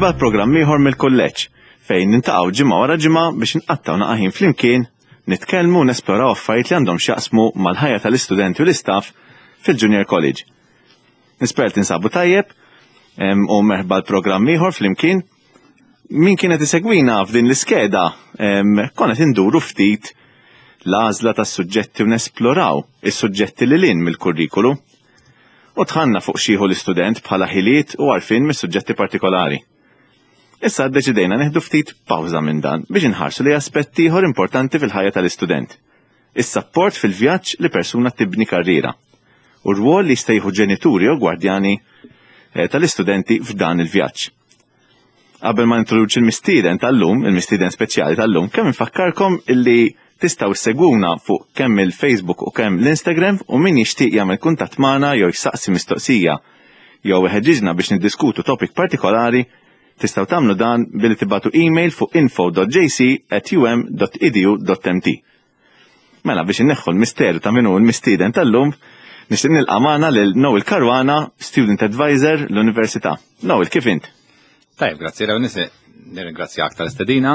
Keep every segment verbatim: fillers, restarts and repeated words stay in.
Merħba l-programm ieħor mill-kulleġġ fejn nintaqgħu ġimgħa wara ġimgħa biex nqattaw naqaħin flimkien, nitkellmu u nesploraw affarijiet li għandhom x'jaqsmu mal-ħajja tal-istudenti u l-istaff fil-Junior College. Nispert insabu tajjeb u merħba l-programm ieħor flimkien. Min kienet isegwina f'din l-iskeda konna induru ftit l-għażla tas-suġġetti u nesploraw is-suġġetti li lin mill-kurrikulu. U tħanna fuq xieħu l-istudent bħala ħiliet u għarfien mis-suġġetti partikolari. Issa ddeċidejna neħdu ftit pawża minn dan biex inħarsu li aspetti ieħor importanti fil-ħajja tal-istudent. Is-sapport fil-vjaġġ li persuna tibni karriera. U rwol li jista' jieħu ġenituri u gwardjani tal-istudenti f'dan il-vjaġġ. Qabel ma nintroduċi il-mistieden tal-lum, il-mistieden speċjali tal-lum, kemm infakkarkom illi tistgħu ssegwuna fuq kemm il-Facebook u kemm l-Instagram u min jixtieq jagħmel kuntatt magħna jew jsaqsi mistoqsija jew iħeġġiġna biex niddiskutu topic partikolari, tistgħu tagħmlu dan billi tibgħatu email fuq info dot j c at u m dot e d u dot m t. Mela biex inneħħu l-misteru ta' minnu l-mistieden tal-lum, nixtieq nilqa' magħna lil Noel Karwana, Student Advisor l-Università. Noel, kif int? Tajjeb, grazzi Rewnisi, nirringrazzjak tal-istedina.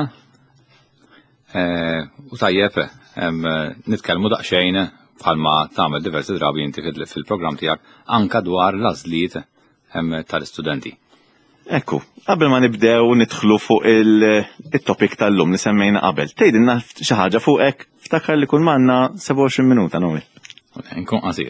U tajjeb, nitkellmu daqsxejn bħalma tagħmel diversi drabi inti fil-programm tiegħek anke dwar l-għażliet tal-istudenti. Ekku, qabel ma nibdew nidħlu fuq il-topic tal-lum li semmejna qabel, tgħidilna xi ħaġa fuq hekk, ftakar li kun manna seba' u għoxrin minuta Noel. Nkun qasir.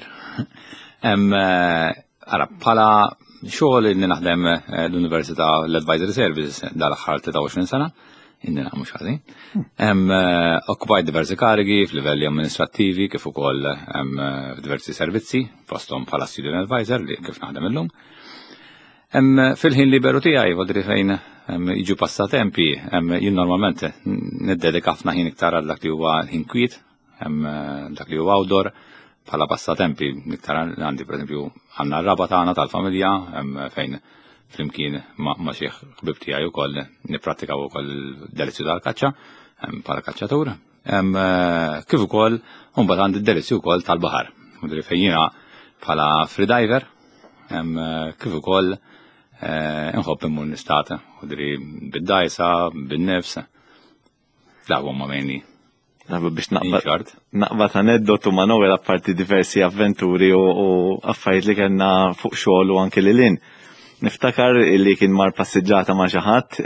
Ara, bħala xogħol li naħdem l-Università l-Advisory Services dal-aħħar tlieta u għoxrin sena, indina mhux ħażin. Hemm okkupajt diversi karigi f'livelli amministrattivi kif ukoll hemm f'diversi servizzi fosthom bħala student advisor li kif naħdem illum. Hemm fil-ħin liberu tiegħi wadri fejn jiġu passatempi hemm jien normalment niddedika ħafna ħin iktar għal dak li huwa ħin kwiet, hemm dak li huwa outdoor bħala passatempi iktar għandi pereżempju għandna r-raba tagħna tal-familja hemm fejn flimkien ma' xi ħbib tiegħi wkoll nipprattika wkoll delizzju tal-kaċċa bħala kaċċatur. Kif ukoll mbagħad għandi d-delizzju wkoll tal-baħar. Mudri fejn jiena bħala freediver kif ukoll inħobb immur nistat, mudri bid-dajsa, bin-nefs. Dawn huma mainly. Nabu biex naqbad aneddotu ma' Noel apparti diversi avventuri u affarijiet li kellna fuq xogħol u anke lil hinn. Niftakar li kien mar passiġġata ma' xi ħadd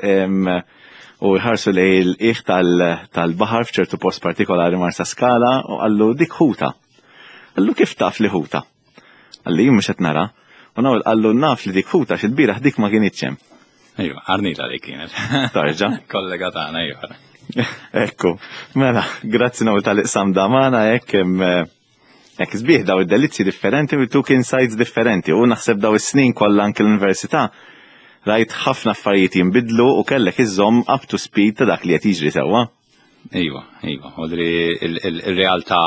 u jħarsu lej il-qiegħ tal-baħar f'ċertu post partikolari mar sa skala u qallu dik ħuta. Qallu kif taf li ħuta? Qalli jien mhux qed nara. U Noel qallu naf li dik ħuta x'ilbieraħ dik ma kienitx hemm. Ejwa, Arnita dik kienet. Tarġa? Kollega tagħna ejwa. Ekku, mela, grazzi Noel tal-iqsam damana hekk Ek sbieħ daw id-delizzi differenti u took insights differenti u naħseb daw is-snin kollha anke l-università rajt ħafna affarijiet jinbidlu u kellek iżomm up to speed ta' dak li qed jiġri sewwa. Iva, iva, udri il-realtà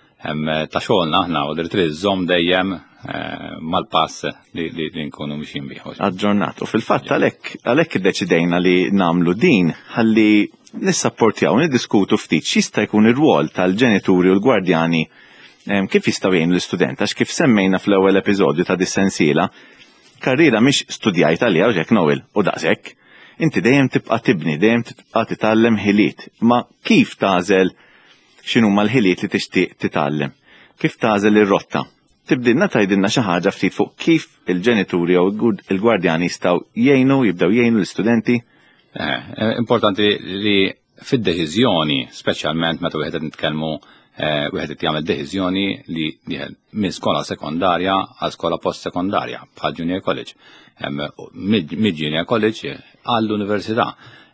ta' xogħolna aħna udri trid iżomm dejjem mal-pass li nkunu mixin bih. Aġġornat. U fil-fatt għalhekk għalhekk iddeċidejna li nagħmlu din ħalli nissapportjaw niddiskutu ftit x'jista' jkun ir-rwol tal-ġenituri u l-gwardjani kif jistgħu jgħinu l-istudent, għax kif semmejna fl-ewwel episodju ta' dis-sensiela, karriera mhix studjajt għaliha u hekk Noel u daqshekk. Inti dejjem tibqa' tibni, dejjem tibqa' titgħallem ħiliet, ma kif tagħżel x'inhuma l-ħiliet li tixtieq titgħallem? Kif tagħżel ir-rotta? Tibdilna tgħidilna xi ħaġa ftit fuq kif il-ġenituri jew il-gwardjani jistgħu jgħinu, jibdew jgħinu l-istudenti? Importanti li fid-deċiżjoni, speċjalment meta wieħed qed nitkellmu wieħed qed jagħmel deċiżjoni li minn skola sekondarja għal skola post-sekondarja bħal Junior College. Mid-Junior College għall-Università.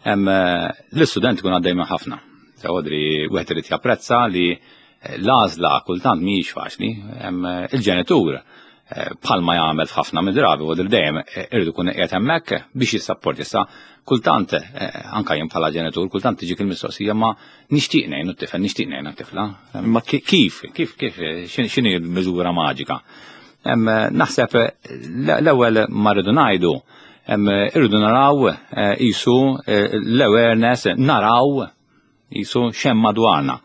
L-istudent ikun għaddej minn ħafna. Sewodri wieħed irid japprezza li l-għażla kultant mhijiex faċli. Il-ġenitur bħalma jagħmel f'ħafna mid-drabi u dejjem irid ikun qiegħed hemmhekk biex jissapporti issa kultant anke jien bħala ġenitur kultant tiġik il-mistoqsija ma nixtieq ngħin it-tifel nixtieq ngħin it-tifla. Ma kif kif kif x'inhi l-miżura maġika? Naħseb l-ewwel ma rridu ngħidu irridu naraw qisu l-awareness naraw qisu xemm madwarna.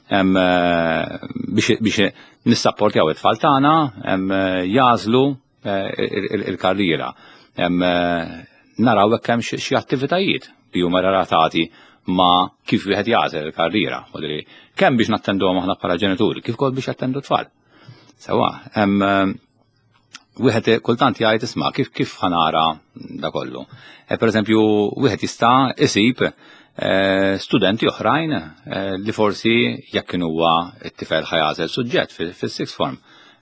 biex nissapportjaw it-tfal tagħna jażlu il-karriera. naraw hekk hemm xi attivitajiet li huma relatati ma' kif wieħed jagħżel il-karriera. Kemm biex nattenduhom aħna bħala ġenituri, kif ukoll biex jattendu tfal. Sewwa, hemm wieħed kultant jgħid isma' kif kif ħanara da kollu. Pereżempju, wieħed jista' isib studenti oħrajn li forsi jekk kien huwa t-tifel ħajażel suġġett fis-sixth form.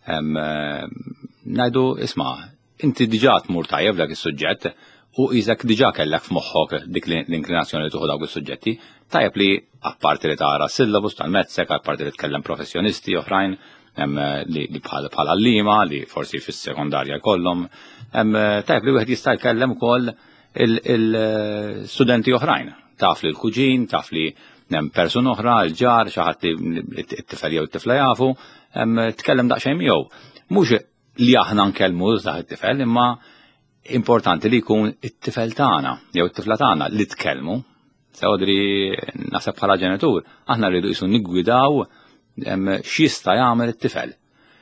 Ngħidu isma' inti diġà tmur tajjeb dak is-suġġett u qisek diġà kellek f'moħħok dik l-inklinazzjoni li tuħu dawk is-suġġetti, tajjeb li apparti li tara syllabus tal-mezzek, apparti li tkellem professjonisti oħrajn li bħala allima li forsi fis-sekondarja jkollhom, tajjeb li wieħed jista' jkellem ukoll il-studenti oħrajn. Taf li l-kuġin, taf li persuna oħra, l-ġar, xi ħadd li t-tifel jew t-tifla jafu, tkellem daqsxejn miegħu. Mhux li aħna nkellmu dak it-tifel, imma importanti li jkun it-tifel tagħna jew it-tifla tagħna li tkellmu. Sewdri naħseb bħala ġenitur, aħna rridu qisu niggwidaw x'jista' jagħmel it-tifel.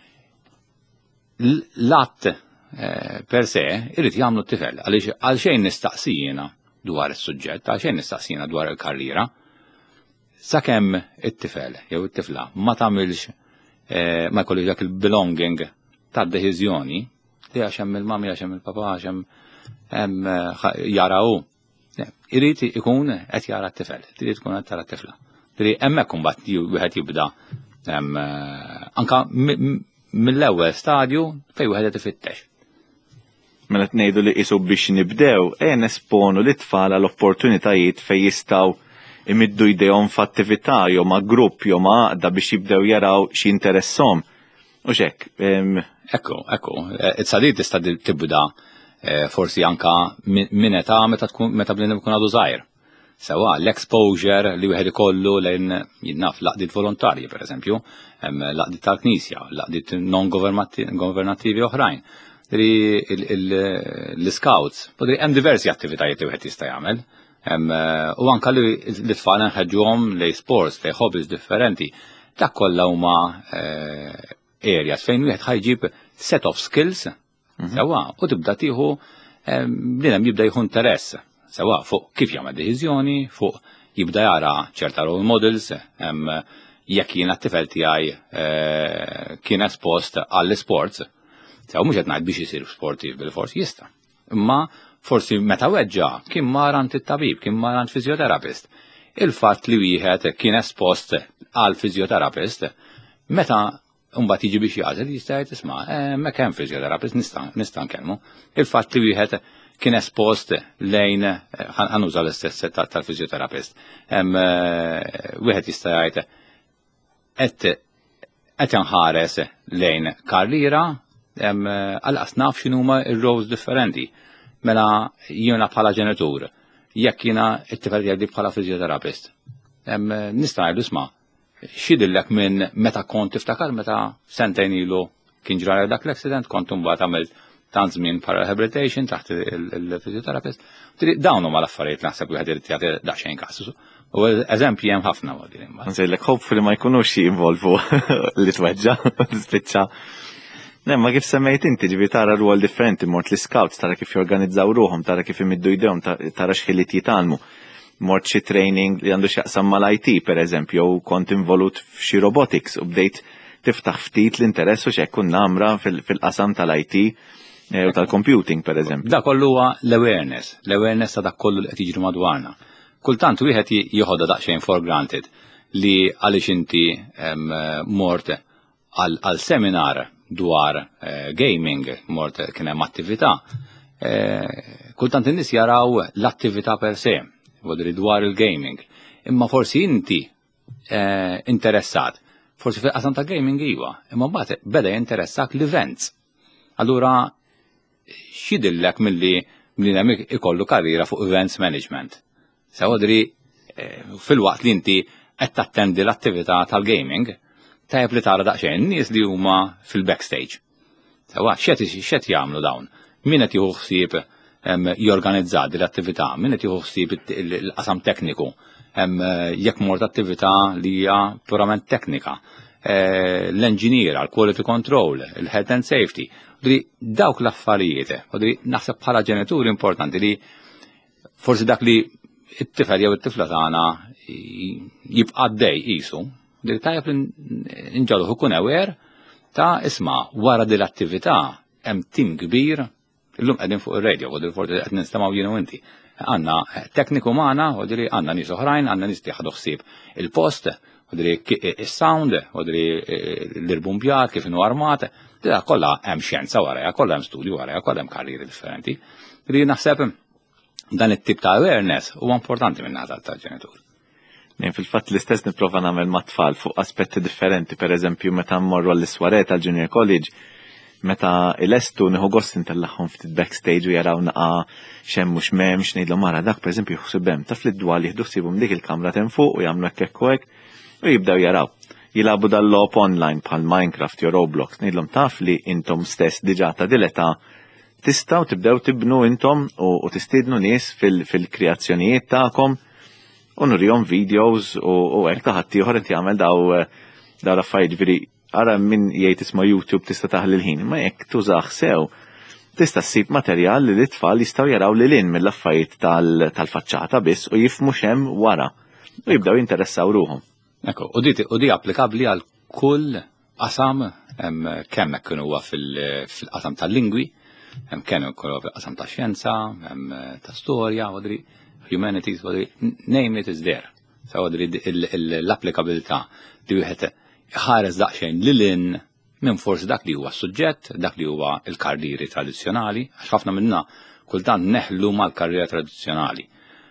L-att per se irid jagħmlu t-tifel għaliex għalxejn nistaqsijina dwar is-suġġett, għalxejn nistaqsina dwar il-karriera, sakemm it-tifel jew it-tifla ma tagħmilx ma jkollix dak il-belonging tad-deċiżjoni li għax hemm il-mami, għax hemm il-papa, għax hemm jaraw. Irid ikun qed jara t-tifel, irid tkun qed tara t-tifla. Tiri hemmhekk imbagħad wieħed jibda anke mill-ewwel stadju fejn wieħed qed ifittex. Mela tnejdu li qisu biex nibdew, e nesponu li tfal l-opportunitajiet fejn jistgħu imiddu jdejhom f'attività jew ma' grupp jew ma' għaqda biex jibdew jaraw x'interesshom. U x'hekk. Ekku, ekku, it-sadid tista' tibda forsi anka minn età meta tkun meta bnedem ikun għadu żgħir. Sewwa l-exposure li wieħed ikollu lejn jinnaf laqdiet volontarji pereżempju, hemm laqdiet tal-Knisja, laqdiet non-governattivi oħrajn. L-scouts, hemm diversi attivitajiet li wieħed jista' jagħmel, u anke li l-tfal nħeġġuhom lejn sports, lejn hobbies differenti. Dak kollha huma areas fejn wieħed ħajġib set of skills, sewwa, u tibda tieħu bniedem jibda jieħu interess, sewwa fuq kif jagħmel deċiżjoni, fuq jibda jara ċerta role models, jekk jiena t-tifel tiegħi kien espost għall-sports. Sew mhux qed ngħid biex isir sportiv bil-fors jista'. Imma forsi meta weġġa kien marant it-tabib, kien marant fiżjoterapist. Il-fatt li wieħed kien espost għal fiżjoterapist, meta mbagħad jiġi biex jagħżel jista' jgħid isma' hemmhekk hemm fiżjoterapist nista' nkellmu. Il-fatt li wieħed kien espost lejn ħanuża l-istess tal-fiżjoterapist. Wieħed jista' jgħid qed qed inħares lejn karriera għalqas naf x'inhuma r-roles differenti. Mela jiena bħala ġenitur, jekk jiena t-tifel tiegħi bħala fiżjoterapist. Nista' ngħidu isma' x'idillek minn meta kont tiftakar meta sentejn ilu kien ġrara dak l-accident, kont imbagħad għamilt tant żmien para rehabilitation taħt il-fiżjoterapist. Dawn huma l-affarijiet naħseb wieħed irid jagħti daqsxejn każ. U eżempji hemm ħafna wkoll. Nsejlek hopefully ma jkunux jinvolvu li tweġġa' spiċċa. Nemma kif semmejt inti ġivi tara rwol differenti, mort l-scouts, tara kif jorganizzaw ruhom, tara kif imiddu jdejhom, tara x'ħiliet jitgħallmu. Mort xi training li għandu x'jaqsam mal-I T pereżempju, jew kont involut f'xi robotics u bdejt tiftaħ ftit l-interess u x'hekk kun namra fil-qasam tal-I T u tal-computing pereżempju. Dak kollu huwa l-awareness, l-awareness ta' dak kollu li qed jiġri madwarna. Kultant wieħed jieħodha daqsxejn for granted li għaliex inti mort għal seminar dwar gaming, mort kien hemm attività. Kultant in-nies jaraw l-attività per se, dwar il-gaming. Imma forsi inti interessat, forsi fil-qasam ta' gaming iwa, imma mbagħad beda jinteressak l-events. Allura x'jidillek milli milli hemm ikollu karriera fuq events management. Sewdri fil-waqt li inti qed tattendi l-attività tal-gaming, tajb li tara daqsxejn nies li huma fil-backstage. Sewwa x'qed jagħmlu dawn? Min qed jieħu ħsieb jorganizza din l-attività, min qed jieħu ħsieb il-qasam tekniku, jekk mort attività li hija purament teknika, l-engineer, l-quality control, il-health and safety. Dawk l-affarijiet, naħseb bħala ġenituri importanti li forsi dak li it-tifel jew it-tifla tagħna jibqa' għaddej qisu, dik tajjeb li nġaluh ikun aware ta' isma' wara din l-attività hemm tim kbir, illum qegħdin fuq ir-radio, u forsi qed nistamaw jien u inti. Għandna tekniku magħna, u diri għandna nies oħrajn, għandna nies li ħadu ħsieb il-post, u diri is-sound, u diri l-irbumbjat kif inhu armat, dira kollha hemm xjenza warajha, kollha hemm studju warajha, kollha hemm karrieri differenti. Diri naħseb dan it-tip ta' awareness huwa importanti minn naħa tal-ġenitur. Nejn fil-fatt l-istess nipprova nagħmel mat-tfal fuq aspetti differenti, pereżempju meta mmorru għall-iswaret tal-Junior College, meta il-estu nieħu gost intellagħhom ftit backstage u jaraw naqa' xemm mhux m'hemmx ngħidlhom ara dak pereżempju jħossib hemm taf li d-dwal jieħdu ħsiebhom dik il-kamra hemm fuq u jagħmlu hekk hekk u hekk u jibdew jaraw. Jilagħbu dal-logħob online bħal Minecraft jew Roblox, ngħidlhom taf li intom stess diġà ta' dileta tistgħu tibdew tibnu intom u tistiednu nies fil-kreazzjonijiet tagħkom u nurihom videos u hekk ta' ħadd ieħor qed jagħmel daw daw l-affarijiet ġifieri ara minn jgħid isma' YouTube tista' taħli l-ħin, ma jekk tużaħ sew tista' ssib materjal li l-itfal jistgħu jaraw lil hinn mill-affarijiet tal-faċċata biss u jifhmu x'hemm wara u jibdew jinteressaw ruhom. Ekku, u di u di applikabbli għal kull qasam kemm hekk kienu huwa fil-qasam tal-lingwi, hemm kemm ukoll fil-qasam tax-xjenza, hemm ta' storja, wadri humanities, wadri name it is there. So wadri l-applikabilità li wieħed ħares daqsxejn lilin minn forsi dak li huwa s-suġġett, dak li huwa l-karrieri tradizzjonali, għax ħafna minna kultant neħlu mal-karriera tradizzjonali.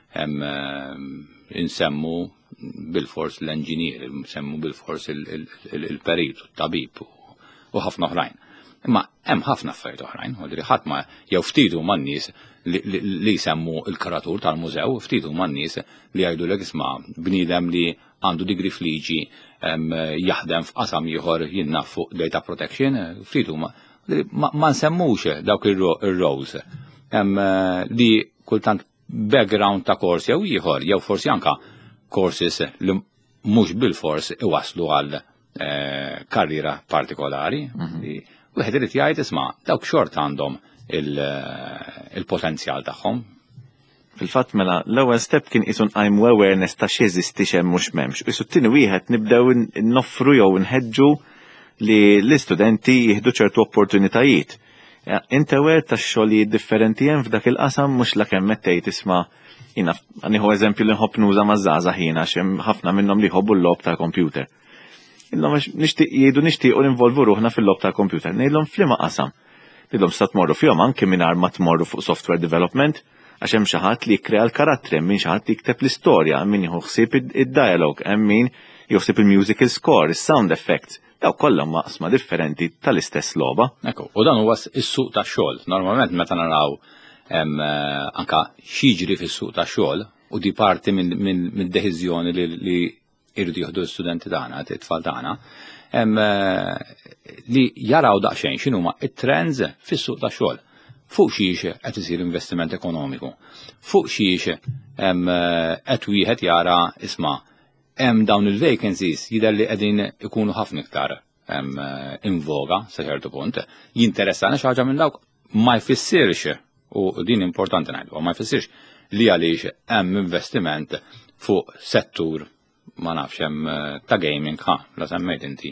Insemmu bil-fors l-enġinier, insemmu bil-fors il-perit, il-tabib u ħafna oħrajn. Imma hemm ħafna affarijiet oħrajn, ħodri ħadd ma jew ftidu man-nies li jsemmu l-kuratur tal-mużew, ftidu man-nies li jgħidulek isma' bniedem li għandu digri fliġi jaħdem f'qasam ieħor jinnaf fuq data protection, ftidu ma ma nsemmux dawk ir-roles. Hemm li kultant background ta' kors jew ieħor, jew forsi anka courses li mhux bil-fors iwaslu għal karriera partikolari. Wieħed irid jgħid isma' dawk xort għandhom il-potenzjal tagħhom. Fil-fatt mela l-ewwel step kien qisu nqajmu awareness ta' x'jeżisti x'hemm mhux m'hemmx. Isu t-tieni wieħed nibdew noffru jew nħeġġu li l-istudenti jieħdu ċertu opportunitajiet. Inti aware tax-xogħlijiet differenti hemm f'dak il-qasam mhux la kemm mettejt isma' jiena nieħu eżempju li nħobb nuża maż-żgħażagħ jiena għax hemm ħafna minnhom li jħobbu l-logħob tal-kompjuter. Illhom nixtieq jgħidu nixtiequ ninvolvu ruħna fil-logħob tal-kompjuter. Ngħidlhom f'liema qasam. Ngħidlhom sa tmorru fihom anke mingħajr ma tmorru fuq software development għax hemm xi ħadd li jikkrea l-karattri, hemm min xi ħadd jikteb l-istorja, hemm min jieħu ħsieb id-dialogue, hemm min joħsib il-musical score, is-sound effects. Daw kollha maqsma differenti tal-istess logħba. Ekku, u dan huwa s-suq tax-xogħol. Normalment meta naraw anka xiġri fis-suq tax-xogħol u di parti minn deċiżjoni li irridu jieħdu l-studenti tagħna, it-tfal tagħna, li jaraw daqsxejn x'inhuma it-trends fis-suq tax-xogħol. Fuq xiex qed isir investiment ekonomiku. Fuq xiex qed wieħed jara isma' hemm dawn il-vacancies jidher li qegħdin ikunu ħafna iktar invoga sa ċertu punt. Jinteressana xi ħaġa minn dawk ma jfissirx u din importanti ngħidu, ma jfissirx li għaliex hemm investiment fuq settur ma nafx hemm ta' gaming ħa la semmejt inti.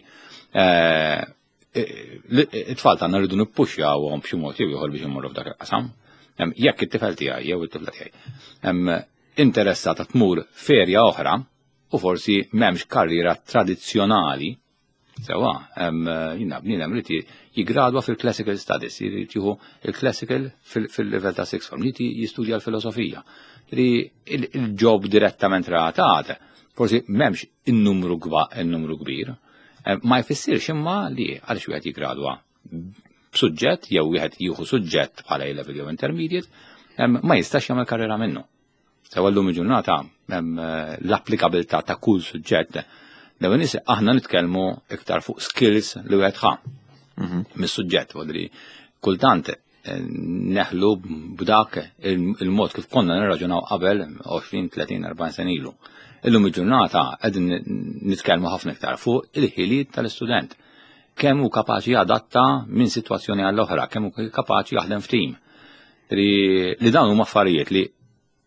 It-tfal tagħna rridu nippuxjawhom b'xi mod jew ieħor biex imorru f'dak il-qasam. Jekk it-tifel tiegħi jew it-tifla tiegħi hemm interessata tmur ferja oħra u forsi m'hemmx karriera tradizzjonali sewa hemm jiena bniedem rid jiggradwa fil-classical studies, jrid jieħu il-classical fil-livell ta' sixth form, jrid jistudja l-filosofija. Il-ġob direttament relatat, forsi m'hemmx in-numru in-numru kbir. Ma jfissirx imma li għaliex wieħed jiggradwa b'suġġett jew wieħed jieħu suġġett bħala A-level jew intermediate ma jistax jagħmel karriera minnu. Sewa llum il-ġurnata l-applikabilità ta' kull suġġett dew nies aħna nitkellmu iktar fuq skills li wieħed ħa mis-suġġett wadri kultant neħlu b'dak il-mod kif konna nirraġunaw qabel għoxrin, tletin, erbgħin sen ilu. Illum il-ġurnata qegħdin nitkellmu ħafna iktar fuq il-ħiliet tal-istudent. Kemm hu kapaċi jadatta minn sitwazzjoni għall oħra, kemm hu kapaċi jaħdem f'tim. Li dawn huma affarijiet li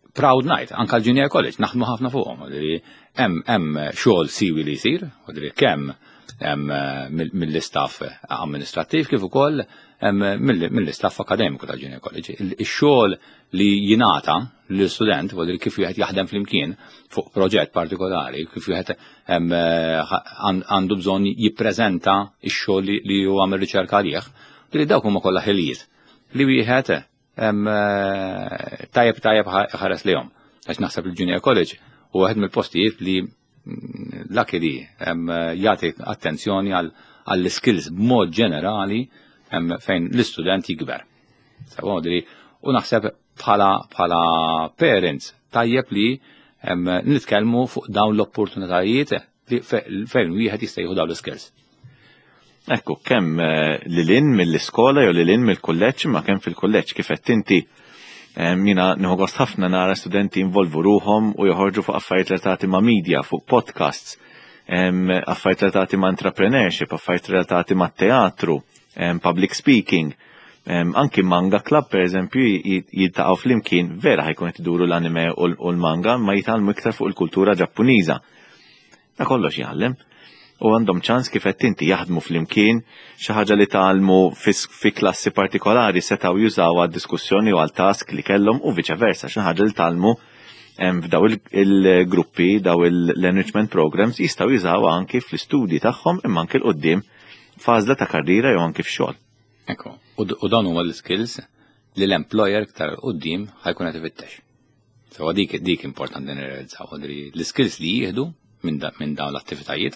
proud night, anka l-Junior College, naħdmu ħafna fuqhom, hemm hemm xogħol siwi li jsir, kemm hemm mill-istaff amministrattiv kif ukoll mill-istaff akademiku tal-Junior College. Ix-xogħol li jingħata l-student, kif wieħed jaħdem flimkien fuq proġett partikolari, kif wieħed għandu bżonn jippreżenta x-xogħol li huwa mir-riċerka għalih, li dawk huma kollha ħiliet li wieħed tajjeb tajjeb ħares lihom. Għax naħseb il-Junior College u għed mill-postijiet li l-aki li jagħti attenzjoni għall-skills b'mod ġenerali fejn l-istudent jikber. U naħseb bħala parents tajjeb li nitkellmu fuq dawn l-opportunitajiet fejn wieħed jista' jieħu dawn l-skills. Ekku, kemm lilin mill-iskola jew lilin mill-kulleġġ ma kemm fil-kulleġġ kif qed inti jiena nieħu gost ħafna nara studenti involvu ruhom u joħorġu fuq affarijiet relatati ma' media, fuq podcasts, affarijiet relatati ma' entrepreneurship, affarijiet relatati ma' teatru, public speaking, anki manga club per eżempju jiltaqgħu flimkien vera ħajkun qed iduru l-anime u l-manga ma jitalmu iktar fuq il-kultura Ġappuniża. Da kollox jgħallem. U għandhom ċans kif qed inti jaħdmu flimkien xi ħaġa li tgħallmu fi klassi partikolari setgħu jużaw għad-diskussjoni u għal-task li kellhom u viċeversa xi ħaġa li tgħallmu f'daw il-gruppi, daw l-enrichment programs jistgħu jużaw anki fl-istudji tagħhom imma anke l-qudiem f'għażla ta' karriera jew anke f'xogħol. Ekku, u dawn huma l-skills li l-employer iktar qudiem ħajkun qed ifittex. So dik dik importanti nirrealizzaw l-skills li jieħdu minn dawn l-attivitajiet.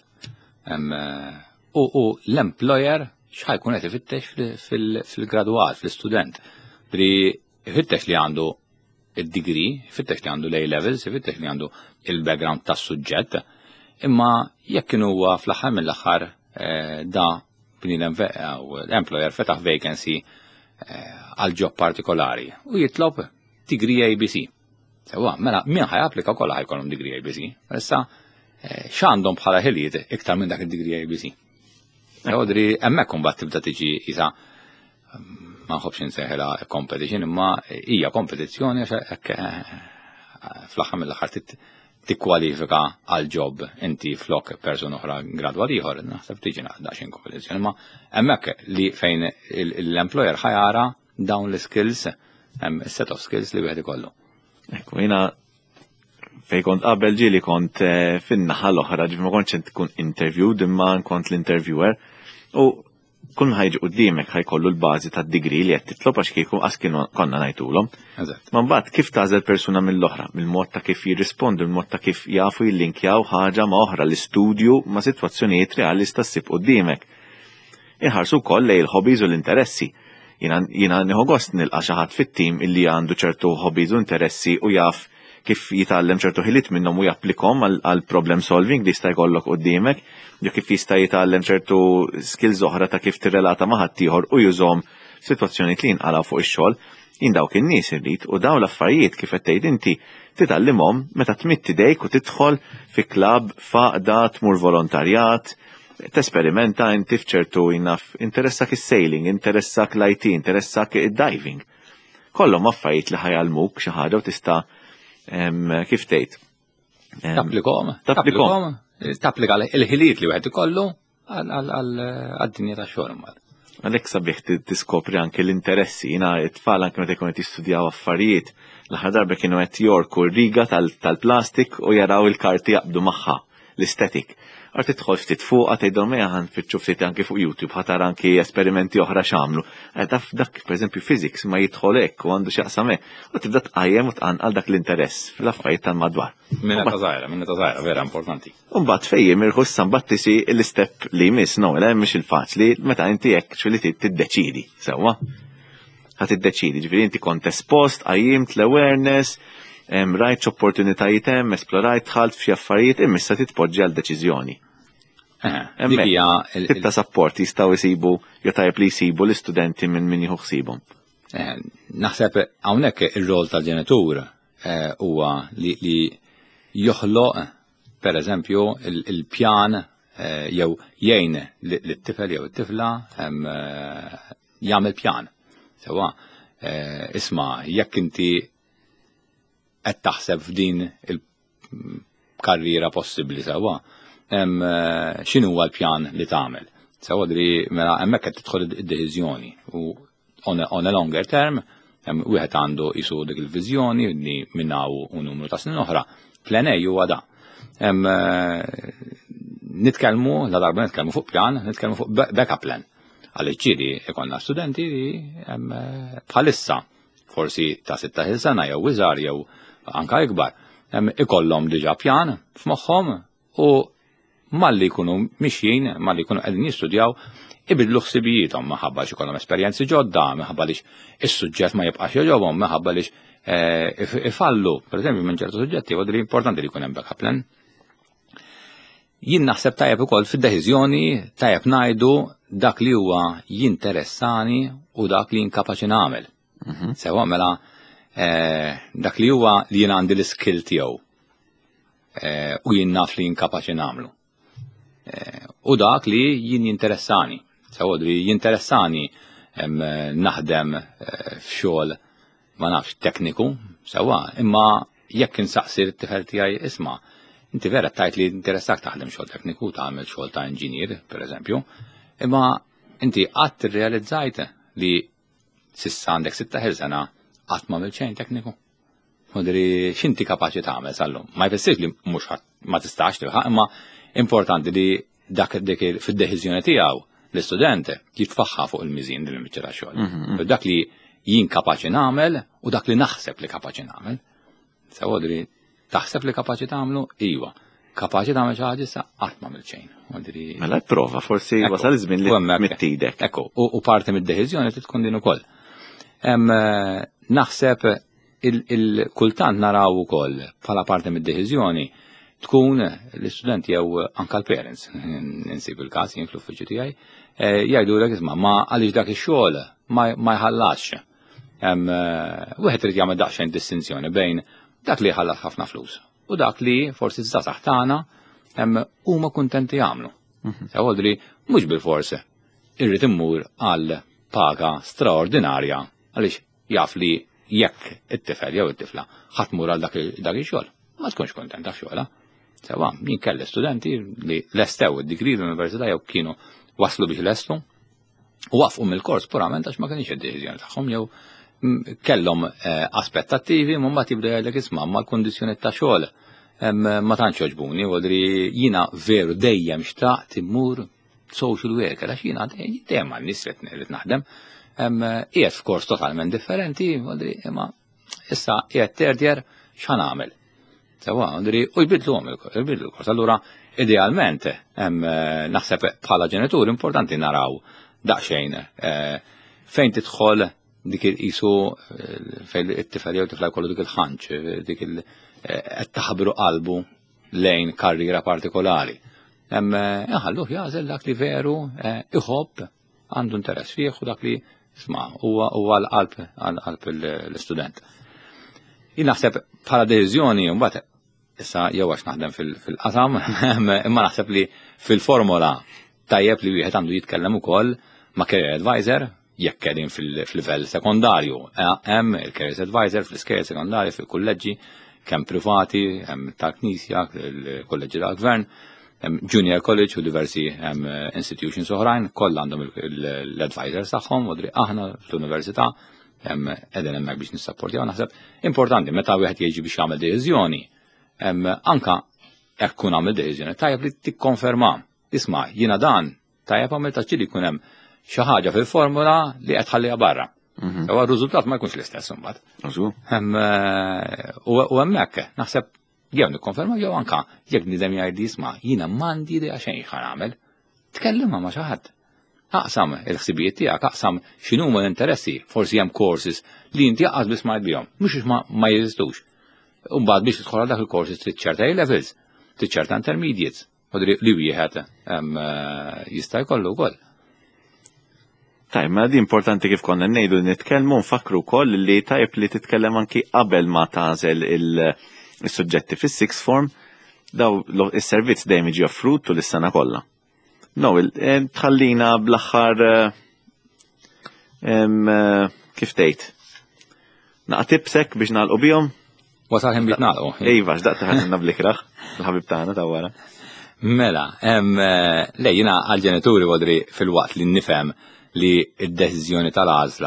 U l-employer x'ħajkun qed ifittex fil-gradwat, fl-istudent. Li ifittex li għandu id-degree, ifittex li għandu l-A-levels, ifittex li għandu il-background tas-suġġett, imma jekk kien huwa fl-aħħar mill-aħħar da l-employer fetaħ vacancy għal job partikolari u jitlob degree A B C. Sewa, mela min ħajapplika kollha ħajkollhom degree A B C. Issa x'għandhom bħala ħiliet iktar minn dak id-degree A B C. Għodri hemmhekk imbagħad tibda tiġi isa ma nħobbx insejħilha competition imma hija kompetizzjoni għax fl-aħħar mill-aħħar tikkwalifika għal job inti flok persuna oħra gradwat ieħor, naħseb tiġi daqsxejn kompetizzjoni, imma hemmhekk li fejn l-employer ħajara dawn l-skills, hemm set of skills li wieħed ikollu. Ekku jiena fejn kont qabel ġieli kont fin-naħa l-oħra ġifi ma kontx tkun interviewed imma kont l-interviewer u kull ħajġi qudiemek ħajkollu l-bażi tad-degree li qed titlob għax kieku qas kienu konna ngħidulhom. Ma mbagħad kif tażel persuna mill-oħra, mill-mod ta' kif jirrispondu, mill-mod ta' kif jafu jillinkjaw ħaġa ma' oħra l-istudju ma' sitwazzjonijiet reali stassib qudiemek. Inħarsu wkoll lejn il-hobbies u l-interessi. Jiena nieħu gost nilqa' xi ħadd fit-tim illi għandu ċertu hobbies u interessi u jaf kif jitgħallem ċertu ħiliet minnhom u japplikhom għal problem solving li jista' jkollok qudiemek, jew kif jista' jitgħallem ċertu skills oħra ta' kif tirrelata ma' ħaddieħor u jużhom f'sitwazzjonijiet li jinqalgħu fuq ix-xogħol, jien dawk in-nies irrid u dawn l-affarijiet kif qed tgħid inti titgħallimhom meta tmitt idejk u tidħol fi klabb faqda tmur volontarjat, tesperimenta inti f'ċertu jinaf interessak is-sailing, interessak l-I T, interessak id-diving. Kollhom affarijiet li ħajgħalmuk xi ħaġa u tista' kif tgħid. Tapplikom, tapplikom, tapplika l-ħiliet li wieħed ikollu għad-dinja tax-xogħol. Għalhekk sabiħ tiskopri anke l-interessi, jiena t-tfal anke meta jkunu qed jistudjaw affarijiet, l-aħħar darba kienu qed jorku r-riga tal-plastik u jaraw il-karti jaqbdu magħha, l-estetik. Għart tidħol ftit fuqha tgħidhom eja ħanfittxu ftit anke fuq YouTube ħatar anke esperimenti oħra x'għamlu. Taf dak pereżempju physics ma jidħol hekk u għandu x'jaqsam hekk u tibda tqajjem u tqanqal dak l-interess fl-affarijiet tal-madwar. Minna ta' żgħira, minna ta' żgħira vera importanti. U mbagħad fejjem irħu issa mbagħad tisi l-istep li jmiss no, le mhix il-faċli meta inti hekk x'li tiddeċidi sewwa. Ħadd iddeċidi, ġifieri inti kont espost, qajjimt l-awareness, rajt opportunitajiet hemm, esplorajt tħalt f'xi affarijiet imissa titpoġġi għal deċiżjoni. Titta support jistgħu jsibu jew tajjeb li jsibu l-istudenti minn min jieħu ħsiebhom. Naħseb hawnhekk ir-rol tal-ġenitur huwa li joħloq pereżempju il-pjan jew jgħin lit-tifel jew it-tifla jagħmel pjan. Sewwa isma' jekk inti qed taħseb f'din il-karriera possibbli sewwa, x'inhu huwa l-pjan li tagħmel. Sewwa dri mela hemmhekk qed tidħol id-deċiżjoni u on a, on a longer term wieħed għandu jisu dik il-viżjoni li minnaw u numru ta' snin oħra. Plan A huwa da. Nitkellmu la darba nitkellmu fuq pjan, nitkellmu fuq backup plan. Għaliex ġieli ikonna studenti li bħalissa forsi ta' sittaħ sena jew iżgħar jew anke ikbar ikollhom diġà pjan f'moħħhom u malli jkunu mixjin, malli jkunu qegħdin jistudjaw ibidlu ħsibijietom minħabba li ikollhom esperjenzi ġodda, minħabba li is-suġġett ma jibqax jogħġobhom, minħabba li ifallu, pereżempju minn ċertu suġġetti, huwa importanti li jkun hemm backup plan. Jien naħseb tajjeb ukoll fid-deċiżjoni tajjeb ngħidu dak li huwa jinteressani u dak li jinkapaċi nagħmel. Sewa mela dak li huwa li jien għandi l-iskill tiegħu u jien naf li jinkapaċi nagħmlu. U dak li jien jinteressani. Sewa li jinteressani naħdem f'xogħol ma nafx tekniku, sewa, imma jekk insaqsir it-tifel tiegħi isma' inti vera tajt li interessak taħdem xogħol tekniku, tagħmel xogħol ta' inġinier, pereżempju, imma inti qatt irrealizzajt li s'issa għandek sittaħ sena qatt ma xejn tekniku. Modri x'inti kapaċi tagħmel sallum. Ma jfissirx li mhux ma tistax tilħaq, imma importanti li dak dik fid-deċiżjoni tiegħu l-istudent jitfaħħa fuq il-miżin li mbiċċa xogħol. Dak li jien kapaċi nagħmel u dak li naħseb li kapaċi nagħmel. Sewodri taħseb li kapaċi tagħmlu, iwa. Kapaċi tagħmel xi ħaġa issa qatt m'għamil xejn. Mela prova forsi wasal iż-żmien li mittidek. Ekku, u parti mid-deċiżjoni trid tkun din ukoll. Naħseb il-kultant naraw ukoll bħala parti mid-deċiżjoni tkun l-istudenti jew anke l-parents, insib il-każ jien fl-uffiċċju tiegħi, jgħidulek isma' ma għaliex dak ix-xogħol ma jħallax. Wieħed irid jagħmel daqsxejn distinzjoni bejn dak li jħallas ħafna flus u dak li forsi żgħażagħ tagħna huma kuntenti jagħmlu. Sewodri mhux bil-forsi irrid immur għal paga straordinarja għaliex jaf li jekk it-tifel jew it-tifla ħadd mur għal dak ix-xogħol ma tkunx kontenta f'xogħla. Sewa, jien kelli studenti li lestew id-digri l-università jew kienu waslu biex lestu u waqfu mill-kors purament għax ma kienx id-deċiżjoni tagħhom jew kellhom aspettattivi ma mbagħad jibda jgħidlek isma' mal-kundizzjonijiet ta' xogħol ma tantx jogħġbuni, wadri jiena veru dejjem xtaqt immur social worker għax jiena dejjem għan-nies li naħdem qiegħed f'kors totalment differenti, wadri imma issa qiegħed terdjer x'ħan nagħmel. Sewa, wadri u jbidluhom il-jbidlu l-kors. Allura idealment naħseb bħala ġenitur importanti naraw daqsxejn fejn tidħol dik il-qisu fejn it-tifel jew tifla jkollu dik il-ħanġ, dik qed taħbru qalbu lejn karriera partikolari. Ħalluh jażel dak li veru iħobb għandu interess fih u dak li isma' huwa għall-qalb għall-qalb l-istudent. Jien naħseb bħala deċiżjoni mbagħad issa jew għax naħdem fil-qasam, imma naħseb li fil-formola tajjeb li wieħed għandu jitkellem ukoll ma' career advisor jekk qegħdin fil-livell sekondarju. Hemm il-career advisor fl-iskejjel sekondarji fil-kulleġġi kemm privati, hemm tal-Knisja, il-kolleġġi tal-Gvern, hemm junior college u diversi hemm institutions oħrajn, kollha għandhom l-advisors tagħhom, wadri aħna fl-università hemm qegħdin hemmhekk biex nissapportjaw. Naħseb importanti meta wieħed jiġi biex jagħmel deċiżjoni anka jekk kun għamil deċiżjoni tajjeb li tikkonferma. Isma' jiena dan tajjeb għamil ta' ċili jkun hemm xi ħaġa fil-formula li qed ħallija barra. U r-riżultat ma jkunx l-istess imbagħad. U hemmhekk naħseb jew nikkonferma jew anke jekk nidem jgħid isma' jiena m'għandi idea xejn ħa nagħmel. Tkellimha ma' xi ħadd. Aqsam il-ħsibijiet tiegħek, aqsam x'inhuma l-interessi, forsi hemm courses li inti jaqqas biss ma bihom, mhux ma jeżistux. Umbagħad biex tidħol dak il-courses trid ċerta A-levels, trid ċerta intermediates, li wieħed jista' jkollu wkoll. Tajb, ma di importanti kif konna ngħidu nitkellmu nfakru wkoll li tajb li titkellem anki qabel ma tażel il-suġġetti fis-sixth form daw is-servizz dejjem jiġi offrut tul is-sena kollha. No, tħallina bl-aħħar kif tgħid. Naqtibsek biex nagħlqu bihom? Wasal ħin bitnaqgħu. Iva, x'daqta ħadna blikraħ, il-ħabib tagħna ta' wara. Mela, hemm lejjina għal-ġenituri wadri fil-waqt li nifhem li d-deċiżjoni tal-għażla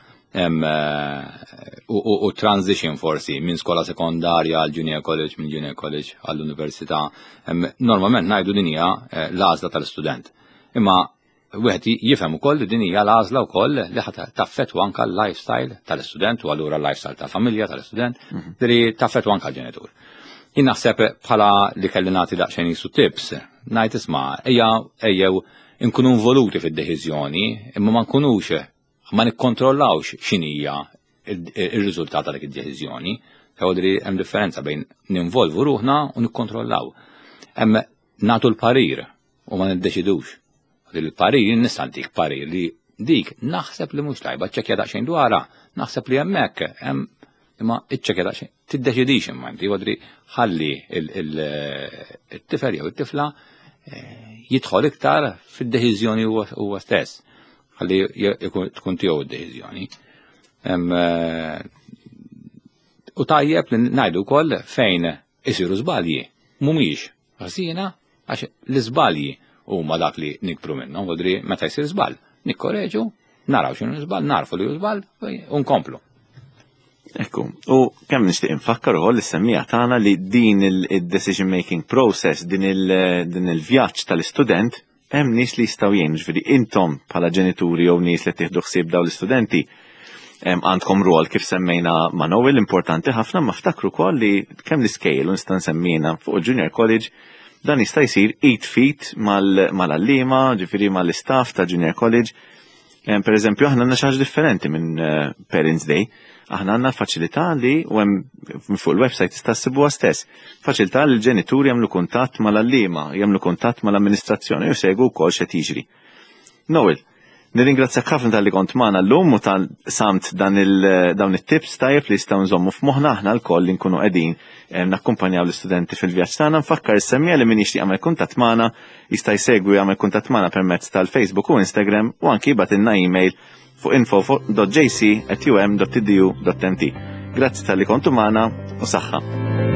u transition forsi minn skola sekondarja għal junior college, minn junior college għall-università, normalment ngħidu din hija l-għażla tal-istudent. Imma wieħed jifhem ukoll li din hija l-għażla wkoll li ħadd taffettwa anke l-lifestyle tal-istudent u allura l-lifestyle tal-familja tal-istudent li taffettwa anke l-ġenitur. Jien naħseb bħala li kelli nagħti daqsxejn isu tips, ngħid isma' ejja ejjew inkunu involuti fid-deċiżjoni, imma ma nkunux ma nikkontrollawx x'inhija ir-riżultat ta' dik id-deċiżjoni. Ħodri hemm differenza bejn ninvolvu ruħna u nikkontrollaw. Hemm nagħtu l-parir u ma niddeċidux. Il-parir nista' ntik parir li dik naħseb li mhux tajba, ċekkja daqsxejn dwarha, naħseb li hemmhekk hemm imma iċċekkja daqsxejn tiddeċidix imma inti wadri ħalli il-tifel jew it-tifla jidħol iktar fid-deċiżjoni huwa stess. Ħalli tkun tiegħu d-deċiżjoni. U tajjeb li ngħidu wkoll fejn isiru żbalji mhumiex ħażina għax l-iżbalji huma dak li nikbru minnhom, wadri meta jsir żball, nikkoreġu, naraw x'inhu żball, narfu li hu żball u nkomplu. Ekku, u kemm nixtieq infakkar ukoll is-semmija tagħna li din il-decision making process, din il-vjaġġ tal-istudent hemm nies li jistgħu jgħinu, ġifieri intom bħala ġenituri jew nies li tieħdu ħsieb dawn l-istudenti għandkom rol kif semmejna ma' Noel importanti ħafna ma ftakru wkoll li kemm l-iskejl u nista' nsemmina fuq il-junior college dan jista' jsir eight feet mal-allima, ġifieri mal-istaff ta' junior college. Per eżempju, aħna għandna xi ħaġa differenti minn Parents Day. Aħna għandna faċilità li u hemm fuq il-website tista' ssibuha stess. Faċilità li l-ġenituri jagħmlu kuntatt mal-allima, jagħmlu kuntatt mal-amministrazzjoni u jsegwu wkoll x'qed jiġri. Noel, nirringrazzjak ħafna tal-li kont magħna llum u tal-samt dawn it-tips tajjeb li jistgħu nżommu f'moħħna aħna lkoll li nkunu qegħdin nakkumpanjaw l-istudenti fil-vjaġġ tagħna. Nfakkar is-semmija li min jixtieq jagħmel kuntatt magħna jista' jsegwi jagħmel kuntatt magħna permezz tal-Facebook u Instagram u anke jibgħatilna email fuq info dot j c at u m dot e d u dot m t. Grazzi tal-li kontu magħna u saħħa.